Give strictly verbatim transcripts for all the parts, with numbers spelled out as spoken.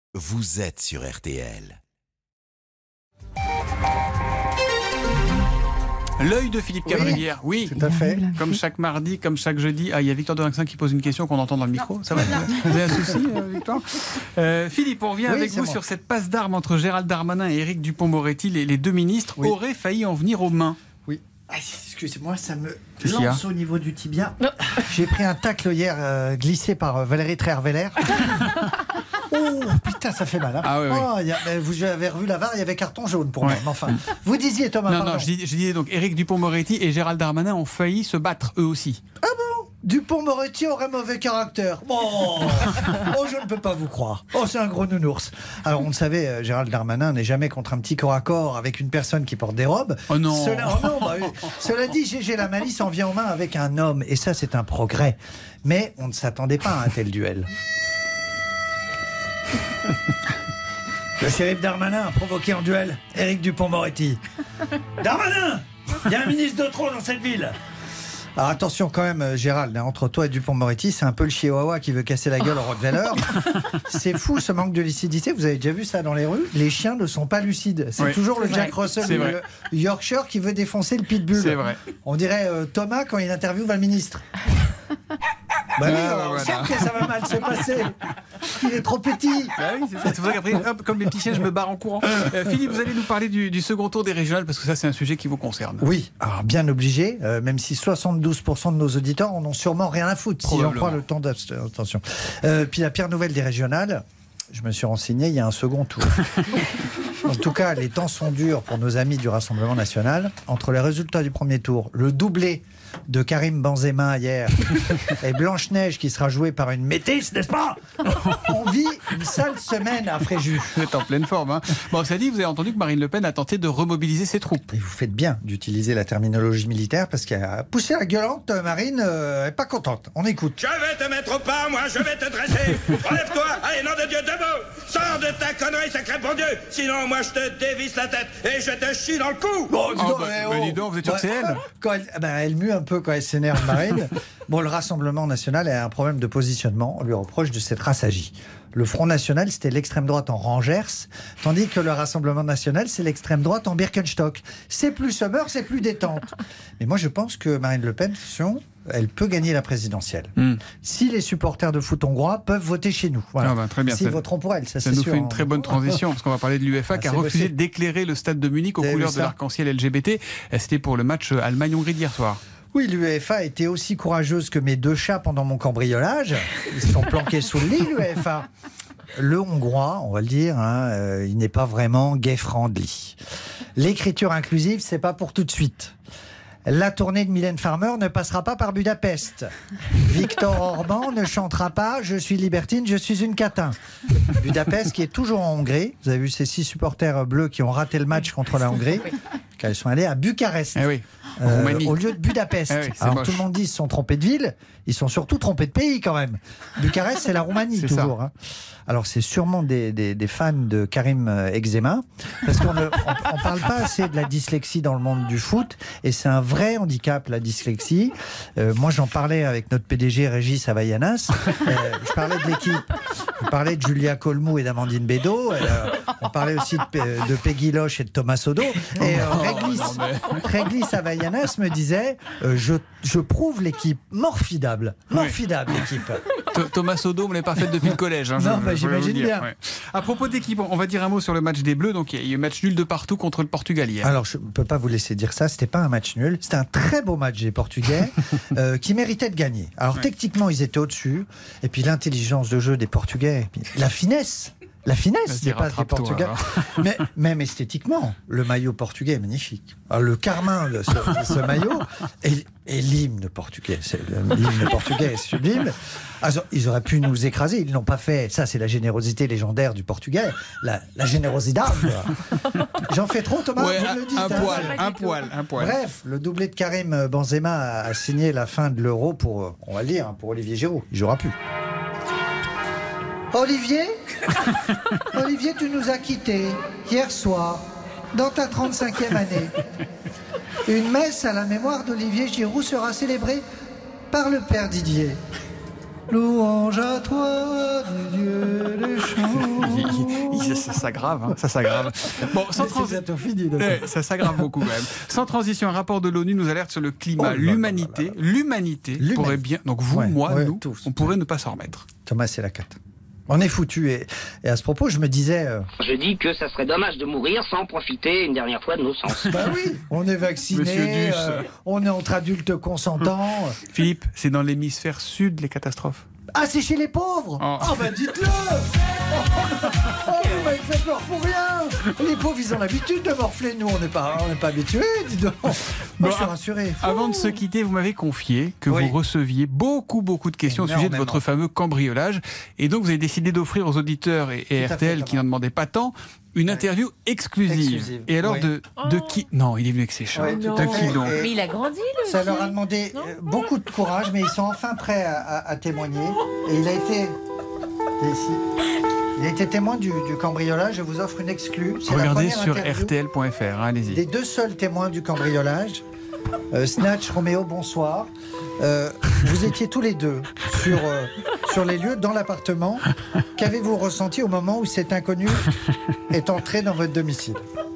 Vous êtes sur R T L. L'œil de Philippe Cavrivière, oui, oui, tout à fait. Comme chaque mardi, comme chaque jeudi. Ah, il y a Victoire de Rinxin qui pose une question qu'on entend dans le micro. Ça va? Vous avez un souci, euh, Victoire euh, Philippe, on revient oui, avec vous moi. sur cette passe d'armes entre Gérald Darmanin et Éric Dupond-Moretti. Les, les deux ministres oui. auraient failli en venir aux mains. Oui. Ah, excusez-moi, ça me Qu'est-ce lance au niveau du tibia. J'ai pris un tacle hier euh, glissé par euh, Valérie Trierweiler. Oh putain, ça fait mal. Hein. Ah oui, oui. Oh, y a, vous avez revu la V A R, il y avait carton jaune pour ouais. moi. Mais enfin, vous disiez Thomas. Non, pardon. non, je, dis, je disais donc Éric Dupond-Moretti et Gérald Darmanin ont failli se battre eux aussi. Ah bon? Dupond-Moretti aurait mauvais caractère. Oh, oh, je ne peux pas vous croire. Oh, c'est un gros nounours. Alors, on le savait, euh, Gérald Darmanin n'est jamais contre un petit corps à corps avec une personne qui porte des robes. Oh non. Cela, oh non bah, oui. Cela dit, Gégé la malice en vient aux mains avec un homme. Et ça, c'est un progrès. Mais on ne s'attendait pas à un tel duel. Le shérif Darmanin a provoqué en duel Éric Dupond-Moretti. Darmanin, il y a un ministre de trop dans cette ville. Alors attention quand même, Gérald, entre toi et Dupond-Moretti, c'est un peu le chihuahua qui veut casser la gueule au Rottweiler. C'est fou ce manque de lucidité. Vous avez déjà vu ça dans les rues? Les chiens ne sont pas lucides. C'est oui, toujours c'est le vrai. Jack Russell, c'est le Yorkshire qui veut défoncer le pitbull. C'est vrai. On dirait euh, Thomas quand il interviewe le ministre. Bah oui, ah, on voilà. sait que ça va mal se passer. Il est trop petit. Bah oui, c'est ça. C'est pour ça qu'après, hop, comme les petits chiens, je me barre en courant. Euh, Philippe, vous allez nous parler du, du second tour des régionales, parce que ça, c'est un sujet qui vous concerne. Oui, alors bien obligé, euh, même si soixante-douze pour cent de nos auditeurs en ont sûrement rien à foutre, si j'en crois le temps d'attention. Euh, puis la pire nouvelle des régionales, je me suis renseigné, il y a un second tour. En tout cas, les temps sont durs pour nos amis du Rassemblement national. Entre les résultats du premier tour, le doublé de Karim Benzema hier et Blanche-Neige qui sera jouée par une métisse, n'est-ce pas? On vit une sale semaine à Fréjus. Vous êtes en pleine forme. Hein. Bon, ça dit, vous avez entendu que Marine Le Pen a tenté de remobiliser ses troupes. Et vous faites bien d'utiliser la terminologie militaire parce qu'elle a poussé la gueulante. Marine n'est euh, pas contente. On écoute. Je vais te mettre au pas, moi, je vais te dresser. Relève-toi, allez, nom de Dieu, debout. Sors de ta connerie, sacré bon Dieu. Sinon, moi, je te dévisse la tête et je te chie dans le cou. Bon, dis donc, oh, bah, eh, bah, oh. dis donc, vous êtes sûr que c'est elle? Quand elle, bah, elle mue un peu quand elle s'énerve, Marine. Bon, le Rassemblement national a un problème de positionnement. On lui reproche de s'être assagi. Le Front national, c'était l'extrême droite en Rangers, tandis que le Rassemblement national, c'est l'extrême droite en Birkenstock. C'est plus summer, c'est plus détente. Mais moi, je pense que Marine Le Pen, elle peut gagner la présidentielle. Mm. Si les supporters de foot hongrois peuvent voter chez nous. Voilà. Ah bah, très bien. S'ils voteront pour elle, ça, ça c'est nous sûr. fait une très bonne transition, parce qu'on va parler de l'UEFA ah, qui a refusé bossé. d'éclairer le stade de Munich aux couleurs de l'arc-en-ciel L G B T. C'était pour le match Allemagne-Hongrie d'hier soir. Oui, l'UEFA a été aussi courageuse que mes deux chats pendant mon cambriolage. Ils se sont planqués sous le lit, l'UEFA. Le Hongrois, on va le dire, hein, euh, il n'est pas vraiment gay-friendly. L'écriture inclusive, c'est pas pour tout de suite. La tournée de Mylène Farmer ne passera pas par Budapest. Victor Orban ne chantera pas « Je suis libertine, je suis une catin ». Budapest qui est toujours en Hongrie. Vous avez vu ces six supporters bleus qui ont raté le match contre la Hongrie, quand ils sont allés à Bucarest. Eh oui. Euh, au lieu de Budapest. Eh oui, alors moche. Tout le monde dit qu'ils se sont trompés de ville, ils sont surtout trompés de pays quand même. Bucarest, c'est la Roumanie toujours. Hein. Alors c'est sûrement des, des, des fans de Karim Eczema, parce qu'on ne on, on parle pas assez de la dyslexie dans le monde du foot, et c'est un vrai handicap la dyslexie. Euh, moi j'en parlais avec notre P D G Régis Havaianas. Euh, je parlais de l'équipe. On parlait de Julia Colmou et d'Amandine Bédot. Euh, on parlait aussi de, de Peggy Loche et de Thomas Sodo. Et euh, Réglis, Réglis Havaianas me disait euh, je, je prouve l'équipe morfidable. Morfidable l'équipe. Thomas Sodo me l'est pas faite depuis le collège. Hein, non, je, bah, j'imagine bien. Ouais. À propos d'équipe, on va dire un mot sur le match des Bleus. Donc il y a eu un match nul de partout contre le Portugal hier. Alors je ne peux pas vous laisser dire ça. C'était pas un match nul. C'était un très beau match des Portugais euh, qui méritaient de gagner. Alors ouais. techniquement ils étaient au-dessus. Et puis l'intelligence de jeu des Portugais, la finesse. La finesse des passes des Portugais. Mais même esthétiquement, le maillot portugais est magnifique. Alors, le carmin de ce, de ce maillot et, et l'hymne portugais. C'est, l'hymne portugais est sublime. Alors, ils auraient pu nous écraser, ils ne l'ont pas fait. Ça, c'est la générosité légendaire du Portugais. La, la générosité. J'en fais trop, Thomas, ouais, vous un, me le dites. Un hein, poil, un poil, un poil. Bref, le doublé de Karim Benzema a signé la fin de l'Euro pour, on va le dire, pour Olivier Giroud. Il ne jouera plus. Olivier Olivier, tu nous as quittés hier soir, dans ta trente-cinquième année. Une messe à la mémoire d'Olivier Giroud sera célébrée par le père Didier. louange à toi, Dieu des champs. Ça s'aggrave, hein, ça s'aggrave. Bon, sans transition, ouais, ça s'aggrave beaucoup quand même. Sans transition, un rapport de l'ONU nous alerte sur le climat. Oh, l'humanité, là, là, là. l'humanité pourrait bien, donc vous, ouais, moi, ouais, nous, tous. on pourrait ne pas s'en remettre. Thomas, c'est la carte. On est foutu. Et, et à ce propos, je me disais... Euh... Je dis que ça serait dommage de mourir sans profiter une dernière fois de nos sens. Bah oui, on est vacciné, euh, on est entre adultes consentants. Philippe, c'est dans l'hémisphère sud les catastrophes. Ah, c'est chez les pauvres. Oh, oh bah dites-le. Oh, vous m'avez fait peur pour rien. Les pauvres, ils ont l'habitude de morfler. Nous, on n'est pas, on n'est pas habitués, dis donc. Moi, bon, je suis rassuré. Avant de se quitter, vous m'avez confié que oui. vous receviez beaucoup, beaucoup de questions au sujet de votre fameux cambriolage. Et donc, vous avez décidé d'offrir aux auditeurs et, et R T L, fait, qui n'en demandaient pas tant, une ouais. interview exclusive. exclusive. Et alors, oui. de, de oh. qui? Non, il est venu avec ses chats. Ouais, de qui donc? Mais il a grandi, le Ça leur a demandé non beaucoup de courage, mais ils sont enfin prêts à, à, à témoigner. Et il a été... Ici. Il a été témoin du, du cambriolage. Je vous offre une exclue. Regardez sur R T L point F R, hein, allez-y. Les deux seuls témoins du cambriolage. Euh, Snatch, Roméo, bonsoir. Euh, vous étiez tous les deux sur, euh, sur les lieux, dans l'appartement. Qu'avez-vous ressenti au moment où cet inconnu est entré dans votre domicile?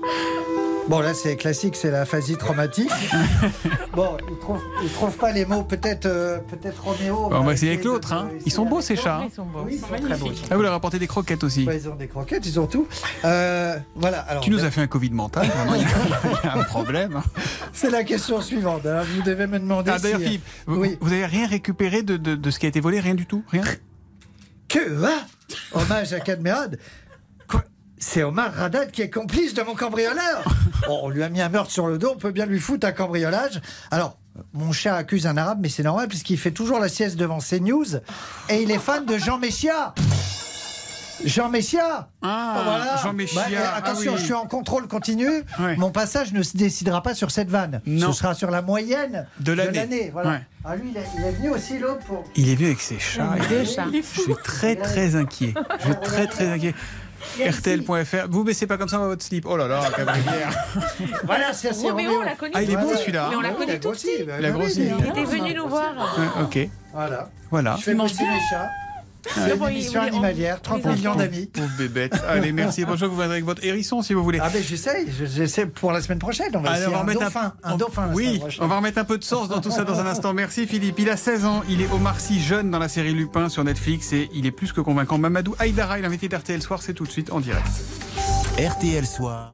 Bon, là, c'est classique, c'est la phasie traumatique. Bon, il ne trouve, il trouve pas les mots, peut-être euh, peut-être Roméo. Bon, on va essayer avec l'autre. Hein. Ils sont beaux, ces chats. Ils sont beaux. Oui, ils sont très beaux. Ah, vous leur apportez des croquettes aussi. Ouais, ils ont des croquettes, ils ont tout. Euh, voilà. Alors, tu nous as fait un Covid mental, vraiment, il y a un problème. C'est la question suivante. Alors, vous devez me demander. Ah, d'ailleurs, si, Philippe, vous, oui. vous avez rien récupéré de, de, de ce qui a été volé, rien du tout, rien. Que hein? Hommage à Cadmerade. C'est Omar Haddad qui est complice de mon cambrioleur. Oh, on lui a mis un meurtre sur le dos, on peut bien lui foutre un cambriolage. Alors, mon chat accuse un arabe, mais c'est normal puisqu'il fait toujours la sieste devant CNews et il est fan de Jean Messia. Jean Messia. Ah, voilà. Jean Messia. Bah, attention, ah oui. je suis en contrôle continu. Ouais. Mon passage ne se décidera pas sur cette vanne. Non. Ce sera sur la moyenne de l'année. Voilà. Ouais. Ah, lui, il est, il est venu aussi l'autre pour... Il est venu avec ses chats. Il est chats. Je suis très, très inquiet. Je suis très, très inquiet. R T L point F R. Vous baissez pas comme ça dans votre slip. Oh là là, Cabrivière. Voilà, c'est assez Roméo. Ah, il est beau celui-là. Mais on l'a connu tout petit. Il a grossi. Il était venu nous voir. Ok. Voilà. Voilà. Je fais manger les chats. C'est une émission animalière, trente millions d'amis. Pauvre bébête. Allez, merci. Bonjour, vous viendrez avec votre hérisson si vous voulez. Ah ben j'essaye, j'essaie pour la semaine prochaine. On va essayer un dauphin. Un dauphin. Oui, on va remettre un peu de sens dans tout ça dans un instant. Merci Philippe. Il a seize ans, il est Omar Sy jeune dans la série Lupin sur Netflix et il est plus que convaincant. Mamadou Aïdara, l'invité d'R T L Soir, c'est tout de suite en direct. R T L Soir.